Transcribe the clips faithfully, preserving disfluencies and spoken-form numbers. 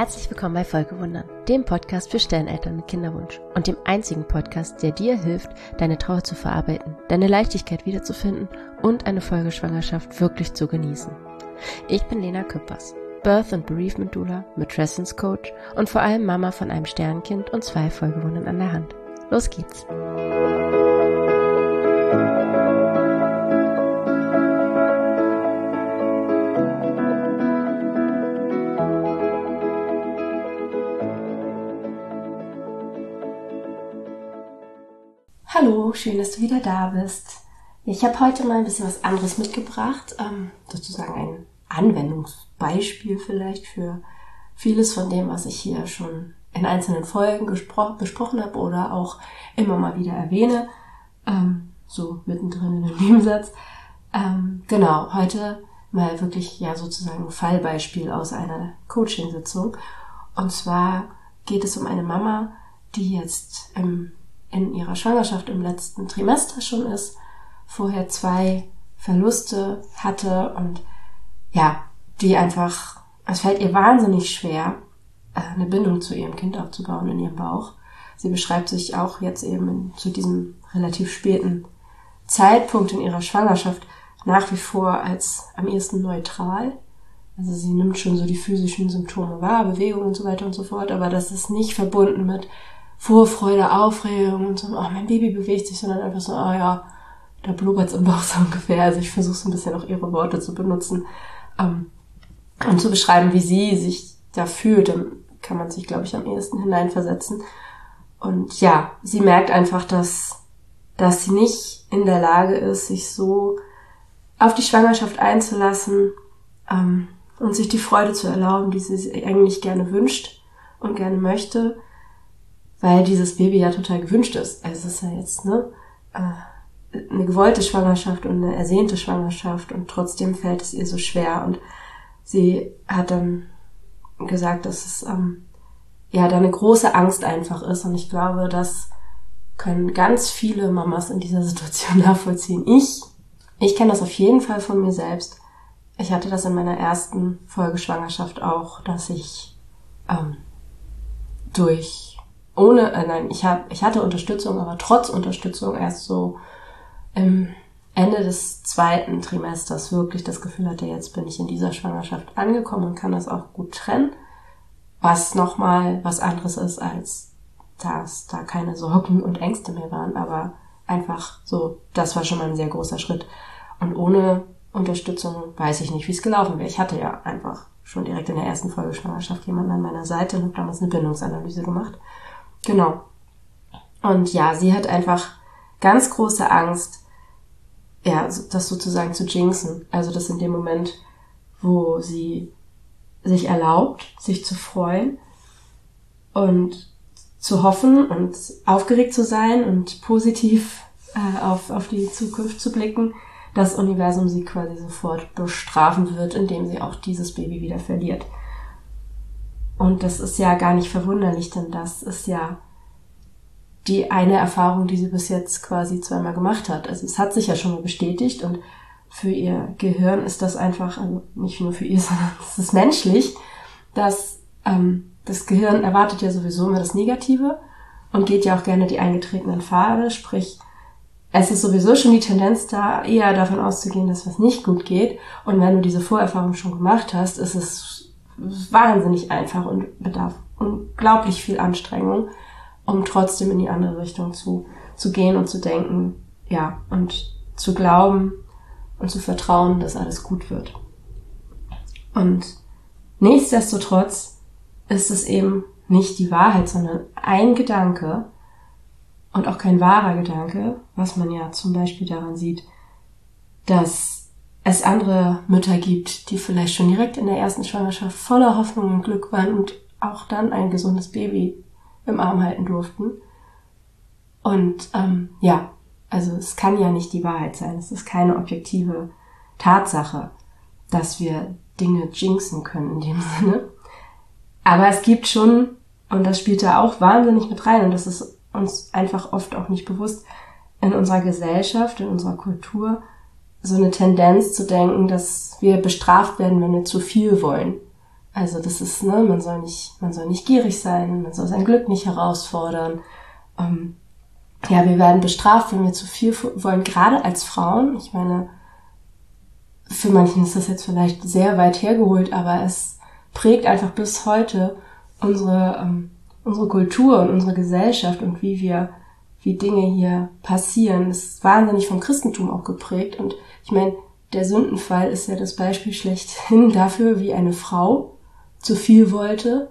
Herzlich willkommen bei Folgewundern, dem Podcast für Stelleneltern mit Kinderwunsch und dem einzigen Podcast, der dir hilft, deine Trauer zu verarbeiten, deine Leichtigkeit wiederzufinden und eine Folgeschwangerschaft wirklich zu genießen. Ich bin Lena Küppers, Birth- and Bereavement Doula, Matrescence Coach und vor allem Mama von einem Sternkind und zwei Folgewundern an der Hand. Los geht's! Hallo, schön, dass du wieder da bist. Ich habe heute mal ein bisschen was anderes mitgebracht, ähm, sozusagen ein Anwendungsbeispiel vielleicht für vieles von dem, was ich hier schon in einzelnen Folgen gespro- besprochen habe oder auch immer mal wieder erwähne, ähm, so mittendrin in einem Nebensatz. Ähm, genau, heute mal wirklich ja sozusagen ein Fallbeispiel aus einer Coaching-Sitzung. Und zwar geht es um eine Mama, die jetzt im in ihrer Schwangerschaft im letzten Trimester schon ist, vorher zwei Verluste hatte und ja, die einfach, es fällt ihr wahnsinnig schwer, eine Bindung zu ihrem Kind aufzubauen in ihrem Bauch. Sie beschreibt sich auch jetzt eben in, zu diesem relativ späten Zeitpunkt in ihrer Schwangerschaft nach wie vor als am ehesten neutral. Also sie nimmt schon so die physischen Symptome wahr, Bewegung und so weiter und so fort, aber das ist nicht verbunden mit Vorfreude, Aufregung und so, oh, mein Baby bewegt sich, sondern einfach so, oh ja, da blubbert's im Bauch so ungefähr. Also ich versuche so ein bisschen auch ihre Worte zu benutzen, ähm, und zu beschreiben, wie sie sich da fühlt. Dann kann man sich, glaube ich, am ehesten hineinversetzen. Und ja, sie merkt einfach, dass, dass sie nicht in der Lage ist, sich so auf die Schwangerschaft einzulassen, ähm, und sich die Freude zu erlauben, die sie eigentlich gerne wünscht und gerne möchte, weil dieses Baby ja total gewünscht ist. Also es ist ja jetzt ne, eine gewollte Schwangerschaft und eine ersehnte Schwangerschaft und trotzdem fällt es ihr so schwer. Und sie hat dann gesagt, dass es ähm, ja da eine große Angst einfach ist. Und ich glaube, das können ganz viele Mamas in dieser Situation nachvollziehen. Ich, ich kenne das auf jeden Fall von mir selbst. Ich hatte das in meiner ersten Folgeschwangerschaft auch, dass ich ähm, durch Ohne, äh, nein, ich hab, ich hatte Unterstützung, aber trotz Unterstützung erst so im Ende des zweiten Trimesters wirklich das Gefühl hatte, jetzt bin ich in dieser Schwangerschaft angekommen und kann das auch gut trennen, was nochmal was anderes ist, als dass da keine Sorgen und Ängste mehr waren, aber einfach so, das war schon mal ein sehr großer Schritt. Und ohne Unterstützung weiß ich nicht, wie es gelaufen wäre. Ich hatte ja einfach schon direkt in der ersten Folgeschwangerschaft jemanden an meiner Seite und habe damals eine Bindungsanalyse gemacht. Genau. Und ja, sie hat einfach ganz große Angst, ja, das sozusagen zu jinxen. Also das in dem Moment, wo sie sich erlaubt, sich zu freuen und zu hoffen und aufgeregt zu sein und positiv äh, auf, auf die Zukunft zu blicken, das Universum sie quasi sofort bestrafen wird, indem sie auch dieses Baby wieder verliert. Und das ist ja gar nicht verwunderlich, denn das ist ja die eine Erfahrung, die sie bis jetzt quasi zweimal gemacht hat. Also es hat sich ja schon mal bestätigt und für ihr Gehirn ist das einfach, also nicht nur für ihr, sondern es ist menschlich, dass ähm, das Gehirn erwartet ja sowieso immer das Negative und geht ja auch gerne die eingetretenen Pfade, sprich es ist sowieso schon die Tendenz da, eher davon auszugehen, dass was nicht gut geht. Und wenn du diese Vorerfahrung schon gemacht hast, ist es wahnsinnig einfach und bedarf unglaublich viel Anstrengung, um trotzdem in die andere Richtung zu, zu gehen und zu denken, ja, und zu glauben und zu vertrauen, dass alles gut wird. Und nichtsdestotrotz ist es eben nicht die Wahrheit, sondern ein Gedanke und auch kein wahrer Gedanke, was man ja zum Beispiel daran sieht, dass es andere Mütter gibt, die vielleicht schon direkt in der ersten Schwangerschaft voller Hoffnung und Glück waren und auch dann ein gesundes Baby im Arm halten durften. Und ähm, ja, also es kann ja nicht die Wahrheit sein. Es ist keine objektive Tatsache, dass wir Dinge jinxen können in dem Sinne. Aber es gibt schon, und das spielt da auch wahnsinnig mit rein, und das ist uns einfach oft auch nicht bewusst, in unserer Gesellschaft, in unserer Kultur, so eine Tendenz zu denken, dass wir bestraft werden, wenn wir zu viel wollen. Also das ist, ne, man soll nicht, man soll nicht gierig sein, man soll sein Glück nicht herausfordern. Ähm, ja, wir werden bestraft, wenn wir zu viel wollen, gerade als Frauen. Ich meine, für manchen ist das jetzt vielleicht sehr weit hergeholt, aber es prägt einfach bis heute unsere ähm, unsere Kultur und unsere Gesellschaft und wie wir, wie Dinge hier passieren. Das ist wahnsinnig vom Christentum auch geprägt. Und ich meine, der Sündenfall ist ja das Beispiel schlechthin dafür, wie eine Frau zu viel wollte.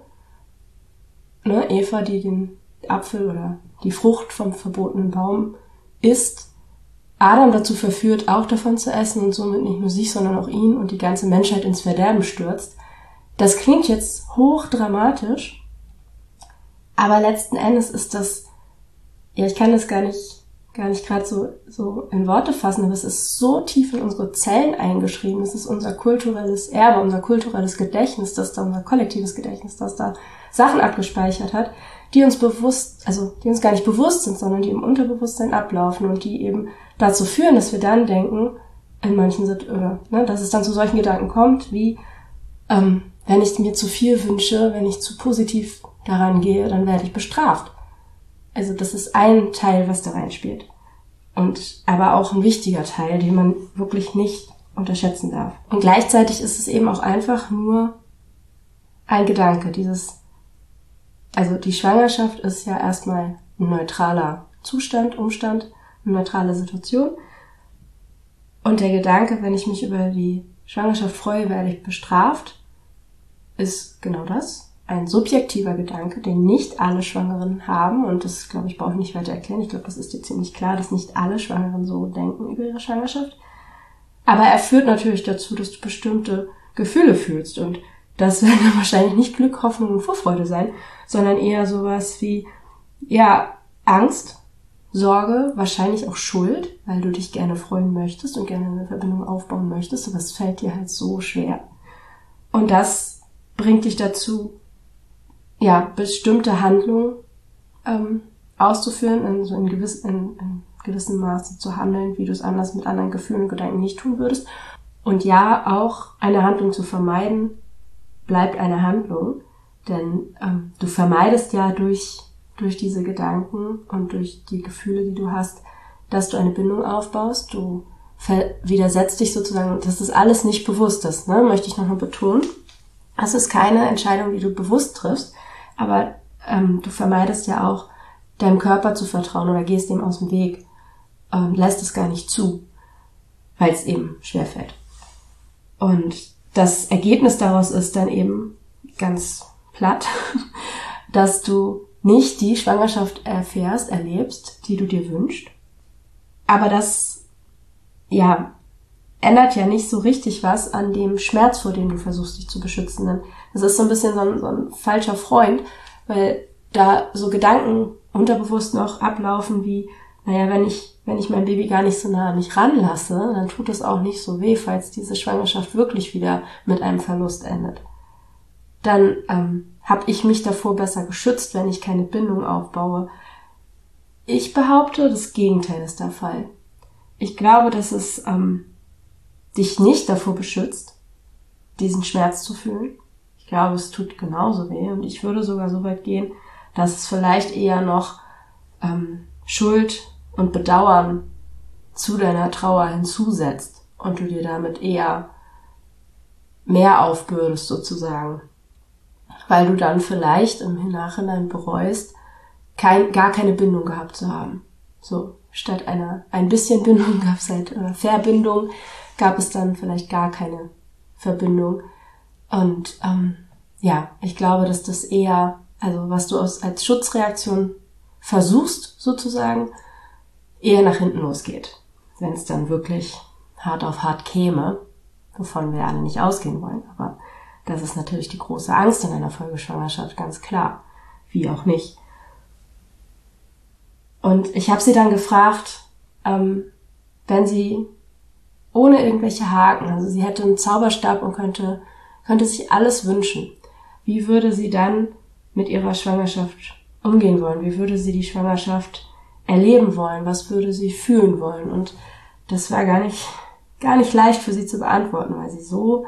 Ne, Eva, die den Apfel oder die Frucht vom verbotenen Baum isst, Adam dazu verführt, auch davon zu essen und somit nicht nur sich, sondern auch ihn und die ganze Menschheit ins Verderben stürzt. Das klingt jetzt hochdramatisch, aber letzten Endes ist das, ja, ich kann das gar nicht, gar nicht gerade so, so in Worte fassen, aber es ist so tief in unsere Zellen eingeschrieben. Es ist unser kulturelles Erbe, unser kulturelles Gedächtnis, das da, unser kollektives Gedächtnis, das da Sachen abgespeichert hat, die uns bewusst, also die uns gar nicht bewusst sind, sondern die im Unterbewusstsein ablaufen und die eben dazu führen, dass wir dann denken, in manchen oder ne, dass es dann zu solchen Gedanken kommt, wie ähm, wenn ich mir zu viel wünsche, wenn ich zu positiv daran gehe, dann werde ich bestraft. Also das ist ein Teil, was da reinspielt. Und aber auch ein wichtiger Teil, den man wirklich nicht unterschätzen darf. Und gleichzeitig ist es eben auch einfach nur ein Gedanke, dieses Also die Schwangerschaft ist ja erstmal ein neutraler Zustand, Umstand, eine neutrale Situation. Und der Gedanke, wenn ich mich über die Schwangerschaft freue, werde ich bestraft, ist genau das. Ein subjektiver Gedanke, den nicht alle Schwangeren haben. Und das, glaube ich, brauche ich nicht weiter erklären. Ich glaube, das ist dir ziemlich klar, dass nicht alle Schwangeren so denken über ihre Schwangerschaft. Aber er führt natürlich dazu, dass du bestimmte Gefühle fühlst. Und das werden dann wahrscheinlich nicht Glück, Hoffnung und Vorfreude sein, sondern eher sowas wie, ja, Angst, Sorge, wahrscheinlich auch Schuld, weil du dich gerne freuen möchtest und gerne eine Verbindung aufbauen möchtest, aber es fällt dir halt so schwer. Und das bringt dich dazu, ja, bestimmte Handlungen ähm, auszuführen, in, so in, gewiss, in, in gewissem Maße zu handeln, wie du es anders mit anderen Gefühlen und Gedanken nicht tun würdest. Und ja, auch eine Handlung zu vermeiden, bleibt eine Handlung, denn ähm, du vermeidest ja durch durch diese Gedanken und durch die Gefühle, die du hast, dass du eine Bindung aufbaust. Du widersetzt dich sozusagen, das ist alles nicht Bewusstes, ne? Möchte ich nochmal betonen. Das ist keine Entscheidung, die du bewusst triffst, aber ähm, du vermeidest ja auch, deinem Körper zu vertrauen oder gehst dem aus dem Weg, ähm, lässt es gar nicht zu, weil es eben schwerfällt. Und das Ergebnis daraus ist dann eben ganz platt, dass du nicht die Schwangerschaft erfährst, erlebst, die du dir wünschst. Aber das, ja, ändert ja nicht so richtig was an dem Schmerz, vor dem du versuchst, dich zu beschützen. Denn das ist so ein bisschen so ein, so ein falscher Freund, weil da so Gedanken unterbewusst noch ablaufen wie, naja, wenn ich, wenn ich mein Baby gar nicht so nah an mich ranlasse, dann tut es auch nicht so weh, falls diese Schwangerschaft wirklich wieder mit einem Verlust endet. Dann ähm, habe ich mich davor besser geschützt, wenn ich keine Bindung aufbaue. Ich behaupte, das Gegenteil ist der Fall. Ich glaube, dass es ähm, dich nicht davor beschützt, diesen Schmerz zu fühlen. Ich glaube, es tut genauso weh und ich würde sogar so weit gehen, dass es vielleicht eher noch ähm, Schuld und Bedauern zu deiner Trauer hinzusetzt und du dir damit eher mehr aufbürdest sozusagen, weil du dann vielleicht im Nachhinein bereust, kein, gar keine Bindung gehabt zu haben. So, statt einer ein bisschen Bindung gab es halt, oder Verbindung, gab es dann vielleicht gar keine Verbindung. Und ähm, ja, ich glaube, dass das eher, also was du aus, als Schutzreaktion versuchst sozusagen, eher nach hinten losgeht, wenn es dann wirklich hart auf hart käme, wovon wir alle nicht ausgehen wollen. Aber das ist natürlich die große Angst in einer Folgeschwangerschaft, ganz klar. Wie auch nicht. Und ich habe sie dann gefragt, ähm, wenn sie ohne irgendwelche Haken, also sie hätte einen Zauberstab und könnte, könnte sich alles wünschen, wie würde sie dann mit ihrer Schwangerschaft umgehen wollen? Wie würde sie die Schwangerschaft erleben wollen? Was würde sie fühlen wollen? Und das war gar nicht, gar nicht leicht für sie zu beantworten, weil sie so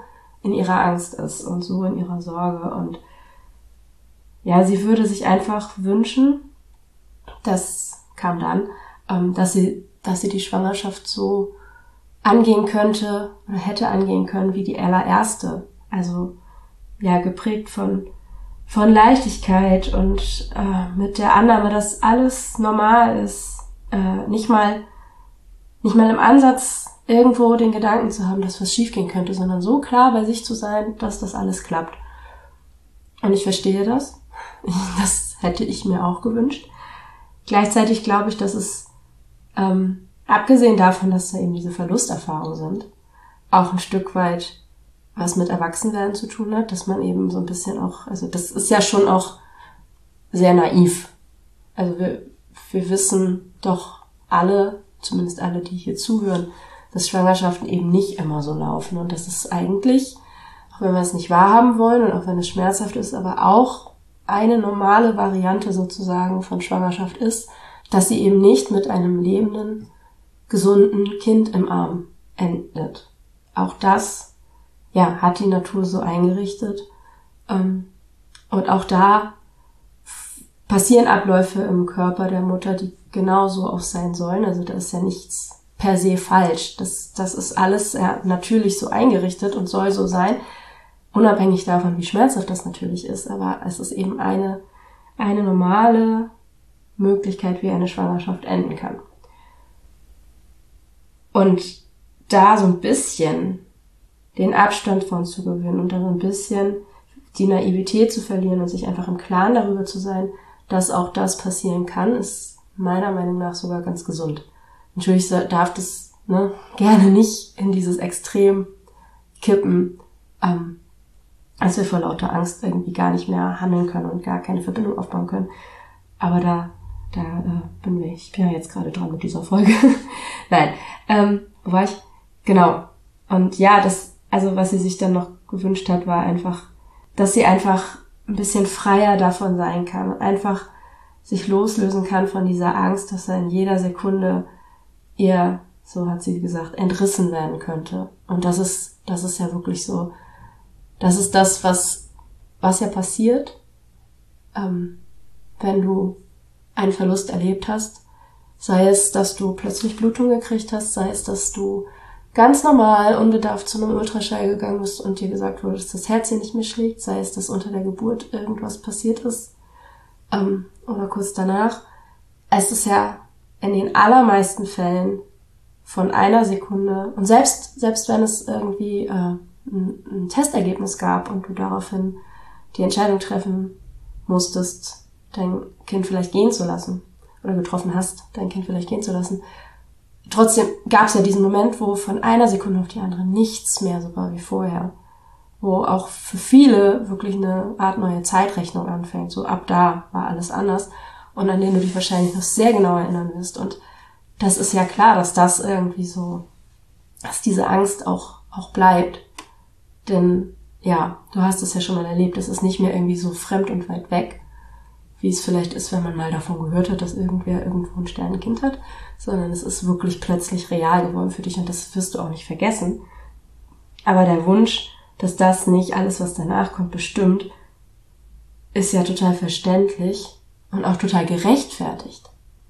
in ihrer Angst ist und so in ihrer Sorge. Und ja, sie würde sich einfach wünschen, das kam dann, ähm, dass sie, dass sie die Schwangerschaft so angehen könnte oder hätte angehen können wie die allererste. Also ja, geprägt von von Leichtigkeit und äh, mit der Annahme, dass alles normal ist, äh, nicht mal nicht mal im Ansatz irgendwo den Gedanken zu haben, dass was schiefgehen könnte, sondern so klar bei sich zu sein, dass das alles klappt. Und ich verstehe das. Das hätte ich mir auch gewünscht. Gleichzeitig glaube ich, dass es, ähm, abgesehen davon, dass da eben diese Verlusterfahrungen sind, auch ein Stück weit was mit Erwachsenwerden zu tun hat, dass man eben so ein bisschen auch, also das ist ja schon auch sehr naiv. Also wir, wir wissen doch alle, zumindest alle, die hier zuhören, dass Schwangerschaften eben nicht immer so laufen und dass es eigentlich, auch wenn wir es nicht wahrhaben wollen und auch wenn es schmerzhaft ist, aber auch eine normale Variante sozusagen von Schwangerschaft ist, dass sie eben nicht mit einem lebenden, gesunden Kind im Arm endet. Auch das ja, hat die Natur so eingerichtet. Und auch da passieren Abläufe im Körper der Mutter, die genauso auch sein sollen. Also da ist ja nichts per se falsch. Das, das ist alles ja natürlich so eingerichtet und soll so sein, unabhängig davon, wie schmerzhaft das natürlich ist. Aber es ist eben eine, eine normale Möglichkeit, wie eine Schwangerschaft enden kann. Und da so ein bisschen den Abstand von zu gewinnen und dann so ein bisschen die Naivität zu verlieren und sich einfach im Klaren darüber zu sein, dass auch das passieren kann, ist meiner Meinung nach sogar ganz gesund. Natürlich darf das ne, gerne nicht in dieses Extrem kippen, ähm, dass wir vor lauter Angst irgendwie gar nicht mehr handeln können und gar keine Verbindung aufbauen können. Aber da, da äh, bin ich, ich bin ja jetzt gerade dran mit dieser Folge. Nein, ähm, wo war ich? Genau. Und ja, das Also was sie sich dann noch gewünscht hat, war einfach, dass sie einfach ein bisschen freier davon sein kann und einfach sich loslösen kann von dieser Angst, dass er in jeder Sekunde ihr, so hat sie gesagt, entrissen werden könnte. Und das ist, das ist ja wirklich so, das ist das, was, was ja passiert, ähm, wenn du einen Verlust erlebt hast. Sei es, dass du plötzlich Blutung gekriegt hast, sei es, dass du ganz normal, unbedarft zu einem Ultraschall gegangen bist und dir gesagt wurde, dass das Herz hier nicht mehr schlägt, sei es, dass unter der Geburt irgendwas passiert ist ähm, oder kurz danach. Es ist ja in den allermeisten Fällen von einer Sekunde, und selbst selbst wenn es irgendwie äh, ein, ein Testergebnis gab und du daraufhin die Entscheidung treffen musstest, dein Kind vielleicht gehen zu lassen oder getroffen hast, dein Kind vielleicht gehen zu lassen, trotzdem gab es ja diesen Moment, wo von einer Sekunde auf die andere nichts mehr so war wie vorher. Wo auch für viele wirklich eine Art neue Zeitrechnung anfängt. So ab da war alles anders. Und an den du dich wahrscheinlich noch sehr genau erinnern wirst. Und das ist ja klar, dass das irgendwie so, dass diese Angst auch, auch bleibt. Denn ja, du hast es ja schon mal erlebt. Es ist nicht mehr irgendwie so fremd und weit weg, wie es vielleicht ist, wenn man mal davon gehört hat, dass irgendwer irgendwo ein Sternenkind hat, sondern es ist wirklich plötzlich real geworden für dich und das wirst du auch nicht vergessen. Aber der Wunsch, dass das nicht alles, was danach kommt, bestimmt, ist ja total verständlich und auch total gerechtfertigt.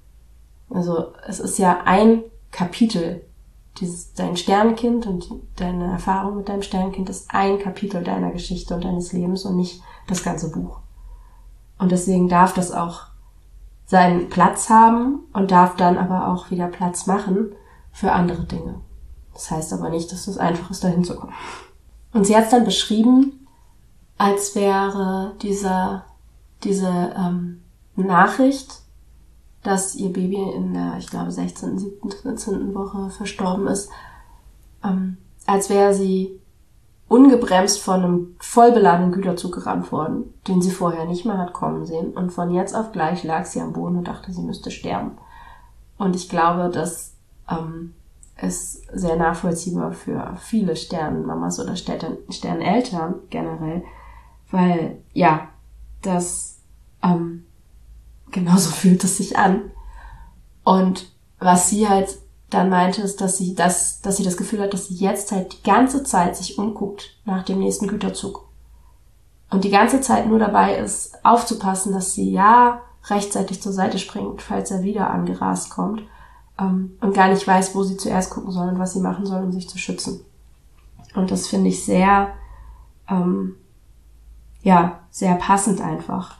Also es ist ja ein Kapitel, dieses dein Sternenkind und deine Erfahrung mit deinem Sternenkind ist ein Kapitel deiner Geschichte und deines Lebens und nicht das ganze Buch. Und deswegen darf das auch seinen Platz haben und darf dann aber auch wieder Platz machen für andere Dinge. Das heißt aber nicht, dass es einfach ist, dahin zu kommen. Und sie hat es dann beschrieben, als wäre dieser, diese ähm, Nachricht, dass ihr Baby in der, ich glaube, sechzehnten, siebzehnten, vierzehnten Woche verstorben ist, ähm, als wäre sie ungebremst von einem vollbeladenen Güterzug gerammt worden, den sie vorher nicht mehr hat kommen sehen. Und von jetzt auf gleich lag sie am Boden und dachte, sie müsste sterben. Und ich glaube, das ähm, ist sehr nachvollziehbar für viele Sternenmamas oder Sterneneltern generell, weil, ja, das ähm, genauso fühlt es sich an. Und was sie halt dann meinte, ist, dass sie das, dass sie das Gefühl hat, dass sie jetzt halt die ganze Zeit sich umguckt nach dem nächsten Güterzug. Und die ganze Zeit nur dabei ist, aufzupassen, dass sie ja rechtzeitig zur Seite springt, falls er wieder angerast kommt, ähm, und gar nicht weiß, wo sie zuerst gucken soll und was sie machen soll, um sich zu schützen. Und das finde ich sehr, ähm, ja, sehr passend einfach.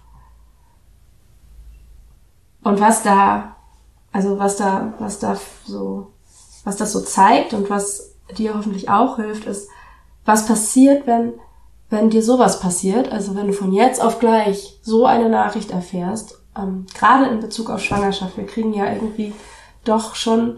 Und was da, also was da, was da so, was das so zeigt und was dir hoffentlich auch hilft, ist, was passiert, wenn, wenn dir sowas passiert, also wenn du von jetzt auf gleich so eine Nachricht erfährst, ähm, gerade in Bezug auf Schwangerschaft. Wir kriegen ja irgendwie doch schon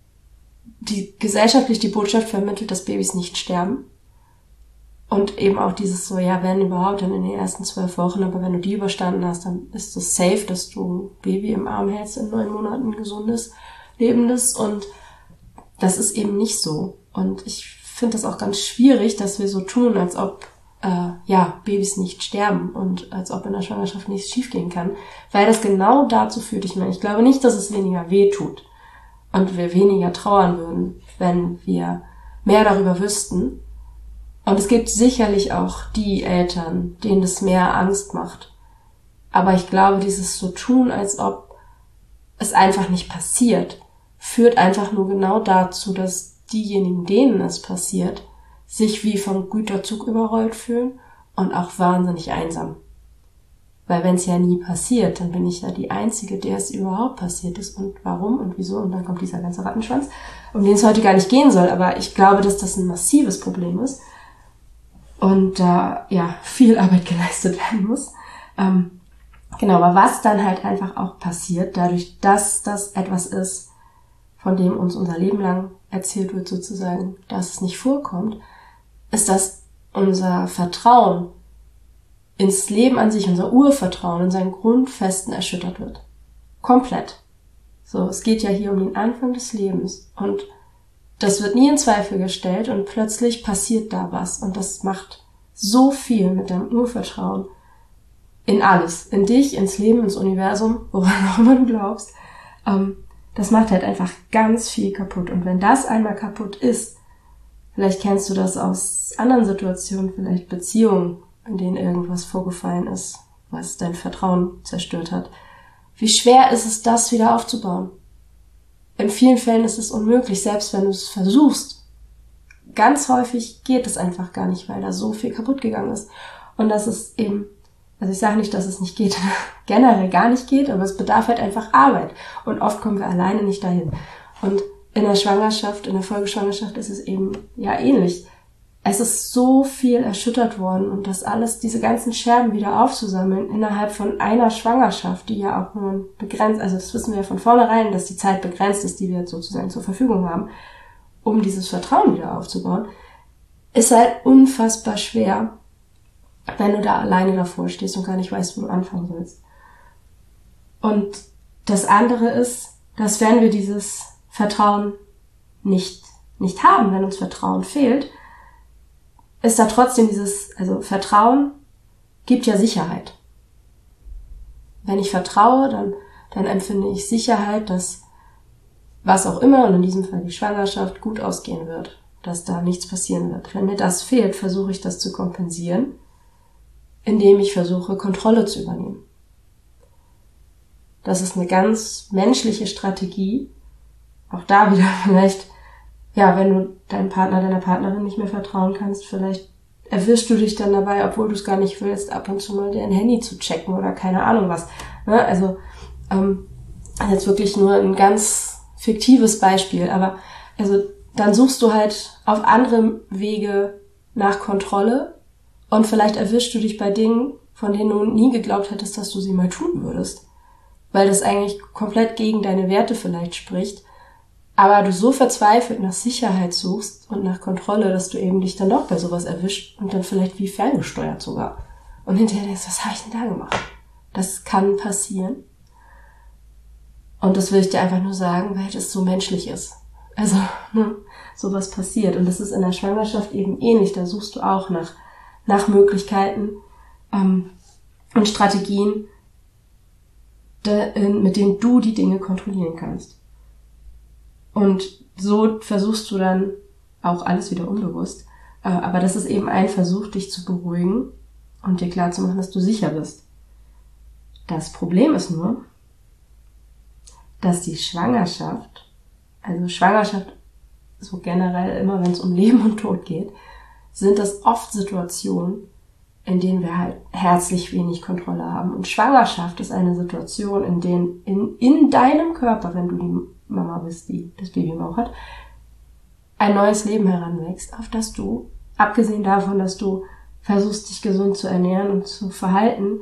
die gesellschaftlich die Botschaft vermittelt, dass Babys nicht sterben. Und eben auch dieses so, ja, wenn überhaupt, dann in den ersten zwölf Wochen, aber wenn du die überstanden hast, dann ist es safe, dass du ein Baby im Arm hältst in neun Monaten, ein gesundes, lebendes. Und das ist eben nicht so. Und ich finde das auch ganz schwierig, dass wir so tun, als ob äh, ja Babys nicht sterben und als ob in der Schwangerschaft nichts schiefgehen kann. Weil das genau dazu führt. Ich meine, ich glaube nicht, dass es weniger weh tut und wir weniger trauern würden, wenn wir mehr darüber wüssten. Und es gibt sicherlich auch die Eltern, denen das mehr Angst macht. Aber ich glaube, dieses so tun, als ob es einfach nicht passiert, führt einfach nur genau dazu, dass diejenigen, denen es passiert, sich wie vom Güterzug überrollt fühlen und auch wahnsinnig einsam. Weil wenn es ja nie passiert, dann bin ich ja die Einzige, der es überhaupt passiert ist und warum und wieso. Und dann kommt dieser ganze Rattenschwanz, um den es heute gar nicht gehen soll. Aber ich glaube, dass das ein massives Problem ist. Und da äh, ja viel Arbeit geleistet werden muss. Ähm, genau, aber was dann halt einfach auch passiert, dadurch, dass das etwas ist, von dem uns unser Leben lang erzählt wird sozusagen, dass es nicht vorkommt, ist, dass unser Vertrauen ins Leben an sich, unser Urvertrauen in seinen Grundfesten erschüttert wird. Komplett. So, es geht ja hier um den Anfang des Lebens und das wird nie in Zweifel gestellt und plötzlich passiert da was und das macht so viel mit deinem Urvertrauen in alles, in dich, ins Leben, ins Universum, woran auch immer du glaubst. Ähm, das macht halt einfach ganz viel kaputt und wenn das einmal kaputt ist, vielleicht kennst du das aus anderen Situationen, vielleicht Beziehungen, in denen irgendwas vorgefallen ist, was dein Vertrauen zerstört hat. Wie schwer ist es, das wieder aufzubauen? In vielen Fällen ist es unmöglich, selbst wenn du es versuchst. Ganz häufig geht es einfach gar nicht, weil da so viel kaputt gegangen ist. Und das ist eben, also ich sage nicht, dass es nicht geht, generell gar nicht geht, aber es bedarf halt einfach Arbeit. Und oft kommen wir alleine nicht dahin. Und in der Schwangerschaft, in der Folgeschwangerschaft ist es eben ja ähnlich. Es ist so viel erschüttert worden und das alles, diese ganzen Scherben wieder aufzusammeln innerhalb von einer Schwangerschaft, die ja auch nur begrenzt, also das wissen wir ja von vornherein, dass die Zeit begrenzt ist, die wir jetzt sozusagen zur Verfügung haben, um dieses Vertrauen wieder aufzubauen, ist halt unfassbar schwer, wenn du da alleine davor stehst und gar nicht weißt, wo du anfangen sollst. Und das andere ist, dass wenn wir dieses Vertrauen nicht, nicht haben, wenn uns Vertrauen fehlt, ist da trotzdem dieses, also Vertrauen gibt ja Sicherheit. Wenn ich vertraue, dann, dann empfinde ich Sicherheit, dass was auch immer, und in diesem Fall die Schwangerschaft, gut ausgehen wird, dass da nichts passieren wird. Wenn mir das fehlt, versuche ich das zu kompensieren, indem ich versuche, Kontrolle zu übernehmen. Das ist eine ganz menschliche Strategie. Auch da wieder vielleicht, ja, wenn du deinem Partner, deiner Partnerin nicht mehr vertrauen kannst, vielleicht erwischst du dich dann dabei, obwohl du es gar nicht willst, ab und zu mal dein Handy zu checken oder keine Ahnung was. Ne? Also ähm, jetzt wirklich nur ein ganz fiktives Beispiel, aber also dann suchst du halt auf andere Wege nach Kontrolle und vielleicht erwischst du dich bei Dingen, von denen du nie geglaubt hättest, dass du sie mal tun würdest, weil das eigentlich komplett gegen deine Werte vielleicht spricht. Aber du so verzweifelt nach Sicherheit suchst und nach Kontrolle, dass du eben dich dann doch bei sowas erwischt und dann vielleicht wie ferngesteuert sogar. Und hinterher denkst, was habe ich denn da gemacht? Das kann passieren. Und das will ich dir einfach nur sagen, weil das so menschlich ist. Also, ne, sowas passiert. Und das ist in der Schwangerschaft eben ähnlich. Da suchst du auch nach, nach Möglichkeiten ähm, und Strategien, de, in, mit denen du die Dinge kontrollieren kannst. Und so versuchst du dann auch alles wieder unbewusst. Aber das ist eben ein Versuch, dich zu beruhigen und dir klarzumachen, dass du sicher bist. Das Problem ist nur, dass die Schwangerschaft, also Schwangerschaft so generell immer, wenn es um Leben und Tod geht, sind das oft Situationen, in denen wir halt herzlich wenig Kontrolle haben. Und Schwangerschaft ist eine Situation, in der in, in deinem Körper, wenn du die Mama bist, die das Baby im Bauch hat, ein neues Leben heranwächst, auf das du, abgesehen davon, dass du versuchst, dich gesund zu ernähren und zu verhalten,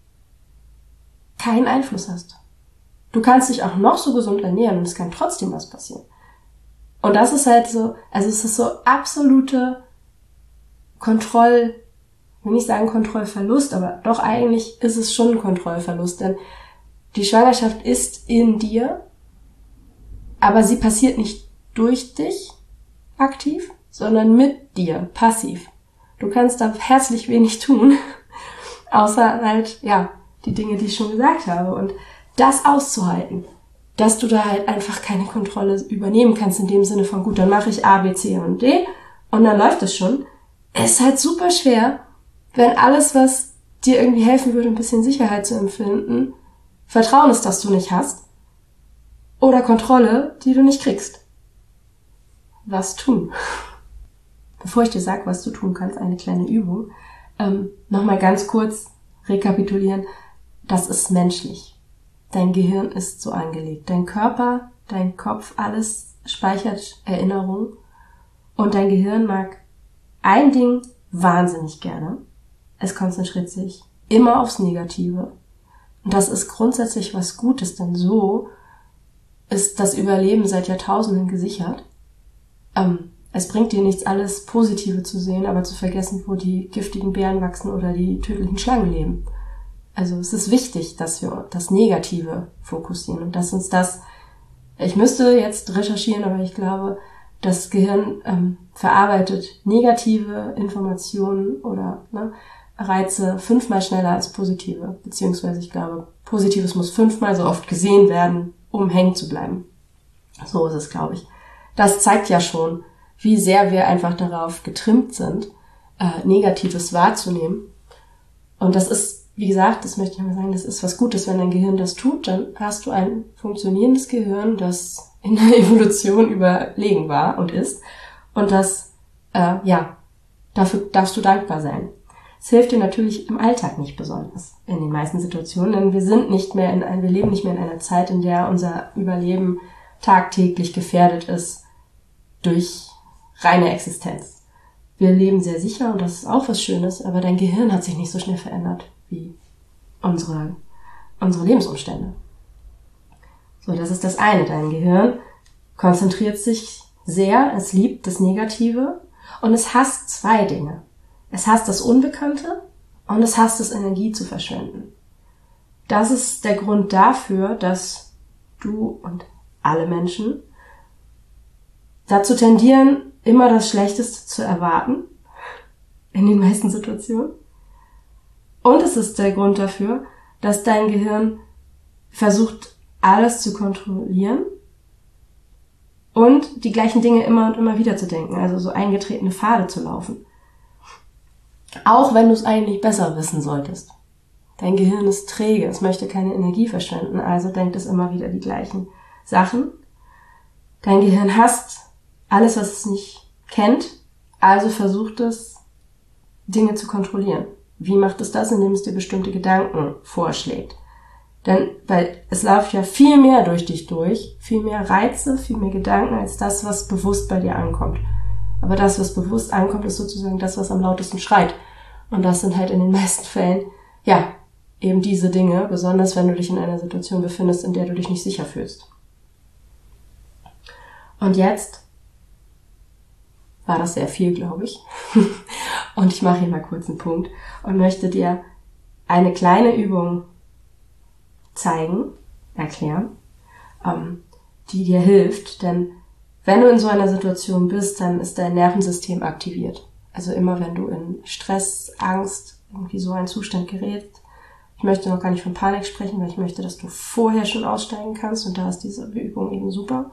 keinen Einfluss hast. Du kannst dich auch noch so gesund ernähren und es kann trotzdem was passieren. Und das ist halt so, also es ist so absolute Kontroll, ich will nicht sagen Kontrollverlust, aber doch eigentlich ist es schon ein Kontrollverlust, denn die Schwangerschaft ist in dir, aber sie passiert nicht durch dich aktiv, sondern mit dir, passiv. Du kannst da herzlich wenig tun, außer halt, ja, die Dinge, die ich schon gesagt habe. Und das auszuhalten, dass du da halt einfach keine Kontrolle übernehmen kannst, in dem Sinne von, gut, dann mache ich A, B, C und D und dann läuft es schon. Es ist halt super schwer, wenn alles, was dir irgendwie helfen würde, ein bisschen Sicherheit zu empfinden, Vertrauen ist, das du nicht hast, oder Kontrolle, die du nicht kriegst. Was tun? Bevor ich dir sage, was du tun kannst, eine kleine Übung, ähm, nochmal ganz kurz rekapitulieren. Das ist menschlich. Dein Gehirn ist so angelegt. Dein Körper, dein Kopf, alles speichert Erinnerungen. Und dein Gehirn mag ein Ding wahnsinnig gerne. Es konzentriert sich immer aufs Negative. Und das ist grundsätzlich was Gutes, denn so ist das Überleben seit Jahrtausenden gesichert. Ähm, es bringt dir nichts, alles Positive zu sehen, aber zu vergessen, wo die giftigen Bären wachsen oder die tödlichen Schlangen leben. Also es ist wichtig, dass wir das Negative fokussieren und dass uns das, ich müsste jetzt recherchieren, aber ich glaube, das Gehirn ähm, verarbeitet negative Informationen oder ne, Reize fünfmal schneller als positive, beziehungsweise ich glaube, Positives muss fünfmal so oft gesehen werden, um hängen zu bleiben. So ist es, glaube ich. Das zeigt ja schon, wie sehr wir einfach darauf getrimmt sind, äh, Negatives wahrzunehmen. Und das ist, wie gesagt, das möchte ich mal sagen, das ist was Gutes, wenn dein Gehirn das tut, dann hast du ein funktionierendes Gehirn, das in der Evolution überlegen war und ist. Und das, äh, ja, dafür darfst du dankbar sein. Es hilft dir natürlich im Alltag nicht besonders, in den meisten Situationen, denn wir sind nicht mehr in ein, wir leben nicht mehr in einer Zeit, in der unser Überleben tagtäglich gefährdet ist durch reine Existenz. Wir leben sehr sicher und das ist auch was Schönes, aber dein Gehirn hat sich nicht so schnell verändert wie unsere, unsere Lebensumstände. So, das ist das eine. Dein Gehirn konzentriert sich sehr, es liebt das Negative und es hasst zwei Dinge. Es hasst das Unbekannte und es hasst es, Energie zu verschwenden. Das ist der Grund dafür, dass du und alle Menschen dazu tendieren, immer das Schlechteste zu erwarten, in den meisten Situationen. Und es ist der Grund dafür, dass dein Gehirn versucht, alles zu kontrollieren und die gleichen Dinge immer und immer wieder zu denken, also so eingetretene Pfade zu laufen. Auch wenn du es eigentlich besser wissen solltest. Dein Gehirn ist träge, es möchte keine Energie verschwenden, also denkt es immer wieder die gleichen Sachen. Dein Gehirn hasst alles, was es nicht kennt, also versucht es, Dinge zu kontrollieren. Wie macht es das? Indem es dir bestimmte Gedanken vorschlägt. Denn, weil es läuft ja viel mehr durch dich durch, viel mehr Reize, viel mehr Gedanken, als das, was bewusst bei dir ankommt. Aber das, was bewusst ankommt, ist sozusagen das, was am lautesten schreit. Und das sind halt in den meisten Fällen, ja, eben diese Dinge, besonders wenn du dich in einer Situation befindest, in der du dich nicht sicher fühlst. Und jetzt war das sehr viel, glaube ich. Und ich mache hier mal kurz einen Punkt und möchte dir eine kleine Übung zeigen, erklären, ähm, die dir hilft. Denn wenn du in so einer Situation bist, dann ist dein Nervensystem aktiviert. Also immer wenn du in Stress, Angst, irgendwie so einen Zustand gerätst. Ich möchte noch gar nicht von Panik sprechen, weil ich möchte, dass du vorher schon aussteigen kannst. Und da ist diese Übung eben super.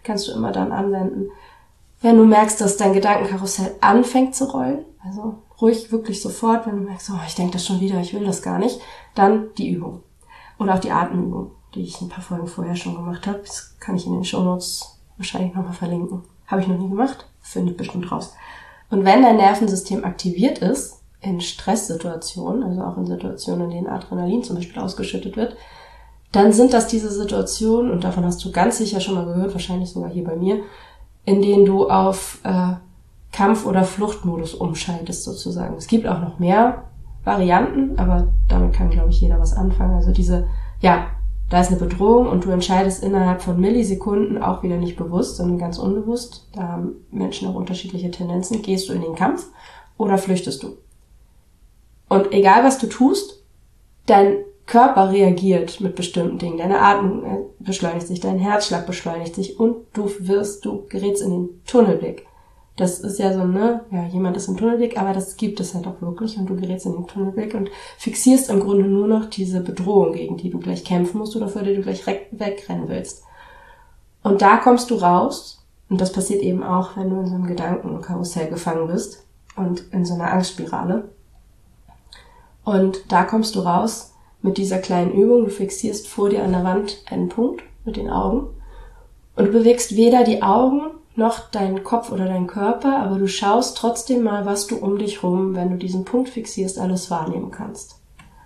kannst du immer dann anwenden, wenn du merkst, dass dein Gedankenkarussell anfängt zu rollen. Also ruhig wirklich sofort, wenn du merkst, oh, ich denke das schon wieder, ich will das gar nicht, dann die Übung. Oder auch die Atemübung, die ich ein paar Folgen vorher schon gemacht habe. Das kann ich in den Shownotes wahrscheinlich nochmal verlinken. Habe ich noch nie gemacht, finde ich bestimmt raus. Und wenn dein Nervensystem aktiviert ist, in Stresssituationen, also auch in Situationen, in denen Adrenalin zum Beispiel ausgeschüttet wird, dann sind das diese Situationen, und davon hast du ganz sicher schon mal gehört, wahrscheinlich sogar hier bei mir, in denen du auf äh, Kampf- oder Fluchtmodus umschaltest sozusagen. Es gibt auch noch mehr Varianten, aber damit kann, glaube ich, jeder was anfangen. Also diese, ja, da ist eine Bedrohung und du entscheidest innerhalb von Millisekunden, auch wieder nicht bewusst, sondern ganz unbewusst, da haben Menschen auch unterschiedliche Tendenzen, gehst du in den Kampf oder flüchtest du. Und egal, was du tust, dein Körper reagiert mit bestimmten Dingen. Deine Atmung beschleunigt sich, dein Herzschlag beschleunigt sich und du wirst, du gerätst in den Tunnelblick. Das ist ja so, ne, ja, jemand ist im Tunnelblick, aber das gibt es halt auch wirklich und du gerätst in den Tunnelblick und fixierst im Grunde nur noch diese Bedrohung, gegen die du gleich kämpfen musst oder vor der du gleich wegrennen willst. Und da kommst du raus, und das passiert eben auch, wenn du in so einem Gedankenkarussell gefangen bist und in so einer Angstspirale. Und da kommst du raus mit dieser kleinen Übung. Du fixierst vor dir an der Wand einen Punkt mit den Augen und du bewegst weder die Augen noch deinen Kopf oder deinen Körper, aber du schaust trotzdem mal, was du um dich rum, wenn du diesen Punkt fixierst, alles wahrnehmen kannst.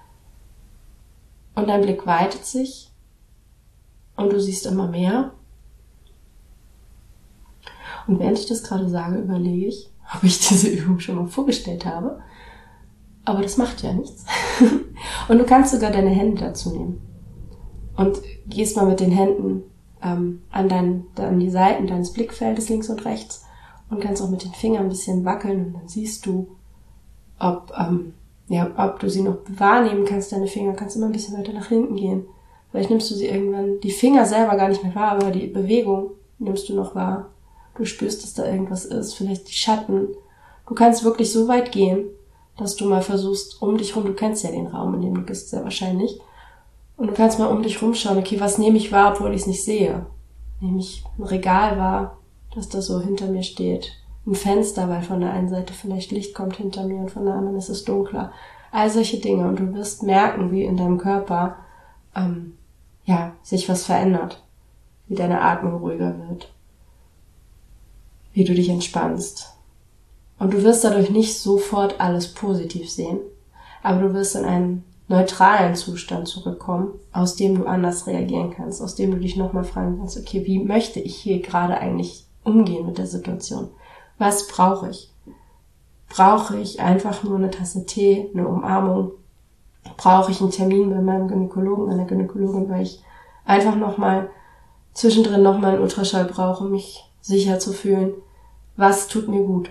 Und dein Blick weitet sich und du siehst immer mehr. Und während ich das gerade sage, überlege ich, ob ich diese Übung schon mal vorgestellt habe. Aber das macht ja nichts. Und du kannst sogar deine Hände dazu nehmen. Und gehst mal mit den Händen ähm, an, dein, an die Seiten deines Blickfeldes links und rechts und kannst auch mit den Fingern ein bisschen wackeln und dann siehst du, ob, ähm, ja, ob du sie noch wahrnehmen kannst, deine Finger. Kannst immer ein bisschen weiter nach hinten gehen. Vielleicht nimmst du sie irgendwann, die Finger selber gar nicht mehr wahr, aber die Bewegung nimmst du noch wahr. Du spürst, dass da irgendwas ist, vielleicht die Schatten. Du kannst wirklich so weit gehen, dass du mal versuchst, um dich rum, du kennst ja den Raum, in dem du bist, sehr wahrscheinlich, und du kannst mal um dich rumschauen, okay, was nehme ich wahr, obwohl ich es nicht sehe? Nehme ich ein Regal wahr, dass das so hinter mir steht, ein Fenster, weil von der einen Seite vielleicht Licht kommt hinter mir und von der anderen ist es dunkler. All solche Dinge, und du wirst merken, wie in deinem Körper ähm, ja sich was verändert, wie deine Atmung ruhiger wird, wie du dich entspannst. Und du wirst dadurch nicht sofort alles positiv sehen, aber du wirst in einen neutralen Zustand zurückkommen, aus dem du anders reagieren kannst, aus dem du dich nochmal fragen kannst, okay, wie möchte ich hier gerade eigentlich umgehen mit der Situation? Was brauche ich? Brauche ich einfach nur eine Tasse Tee, eine Umarmung? Brauche ich einen Termin bei meinem Gynäkologen, meiner Gynäkologin, weil ich einfach nochmal zwischendrin nochmal einen Ultraschall brauche, um mich sicher zu fühlen? Was tut mir gut?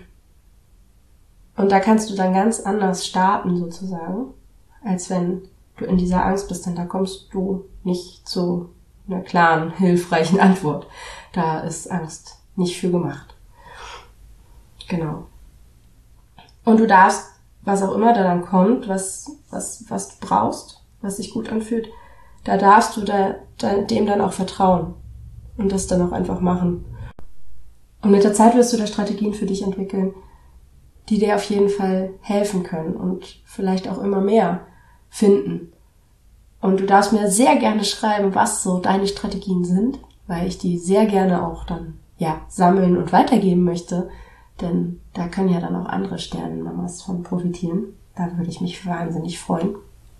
Und da kannst du dann ganz anders starten sozusagen, als wenn du in dieser Angst bist, denn da kommst du nicht zu einer klaren, hilfreichen Antwort. Da ist Angst nicht für gemacht. Genau. Und du darfst, was auch immer da dann kommt, was, was, was du brauchst, was sich gut anfühlt, da darfst du da, da, dem dann auch vertrauen und das dann auch einfach machen. Und mit der Zeit wirst du da Strategien für dich entwickeln, die dir auf jeden Fall helfen können und vielleicht auch immer mehr finden. Und du darfst mir sehr gerne schreiben, was so deine Strategien sind, weil ich die sehr gerne auch dann ja sammeln und weitergeben möchte, denn da können ja dann auch andere Sternenmamas von profitieren. Da würde ich mich wahnsinnig freuen.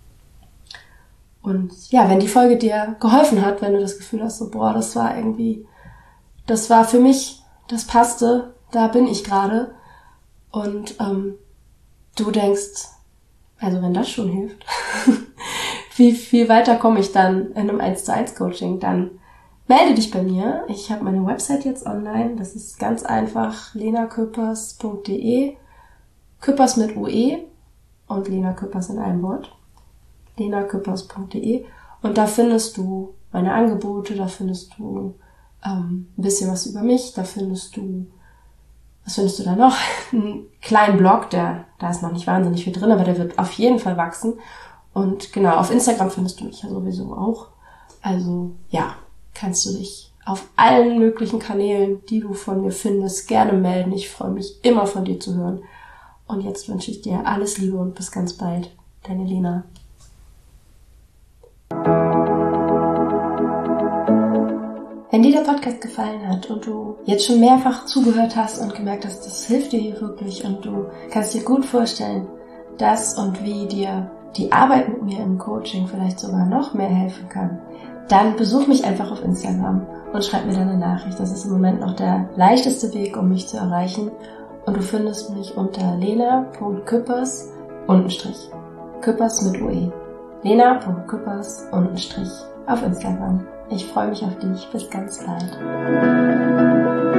Und ja, wenn die Folge dir geholfen hat, wenn du das Gefühl hast, so boah, das war irgendwie, das war für mich, das passte, da bin ich gerade, und ähm, du denkst, also wenn das schon hilft, wie viel weiter komme ich dann in einem eins zu eins Coaching, dann melde dich bei mir. Ich habe meine Website jetzt online, das ist ganz einfach, lena küppers punkt de, Küppers mit U E und Lena Küppers in einem Wort, lena küppers punkt de, und da findest du meine Angebote, da findest du ähm, ein bisschen was über mich, da findest du Was findest du da noch? Einen kleinen Blog, der, da ist noch nicht wahnsinnig viel drin, aber der wird auf jeden Fall wachsen. Und genau, auf Instagram findest du mich ja sowieso auch. Also ja, kannst du dich auf allen möglichen Kanälen, die du von mir findest, gerne melden. Ich freue mich immer von dir zu hören. Und jetzt wünsche ich dir alles Liebe und bis ganz bald. Deine Lena. Wenn dir der Podcast gefallen hat und du jetzt schon mehrfach zugehört hast und gemerkt hast, das hilft dir hier wirklich und du kannst dir gut vorstellen, dass und wie dir die Arbeit mit mir im Coaching vielleicht sogar noch mehr helfen kann, dann besuch mich einfach auf Instagram und schreib mir deine Nachricht. Das ist im Moment noch der leichteste Weg, um mich zu erreichen. Und du findest mich unter lena punkt küppers untenstrich. Küppers mit U E. lena punkt küppers untenstrich auf Instagram. Ich freue mich auf dich. Bis ganz bald.